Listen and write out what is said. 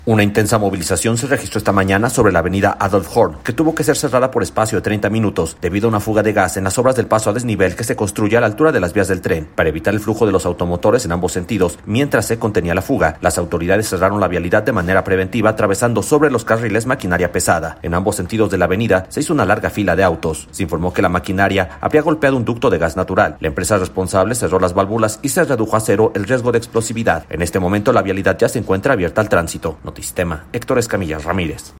Una intensa movilización se registró esta mañana sobre la avenida Adolf Horn, que tuvo que ser cerrada por espacio de 30 minutos debido a una fuga de gas en las obras del paso a desnivel que se construye a la altura de las vías del tren. Para evitar el flujo de los automotores en ambos sentidos, mientras se contenía la fuga, las autoridades cerraron la vialidad de manera preventiva, atravesando sobre los carriles maquinaria pesada. En ambos sentidos de la avenida se hizo una larga fila de autos. Se informó que la maquinaria había golpeado un ducto de gas natural. La empresa responsable cerró las válvulas y se redujo a cero el riesgo de explosividad. En este momento la vialidad ya se encuentra abierta al tránsito. Notistema, Héctor Escamilla Ramírez.